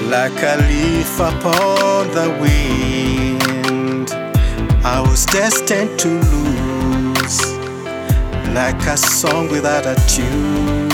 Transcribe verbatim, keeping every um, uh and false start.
Like a leaf upon the wind, I was destined to lose. Like a song without a tune,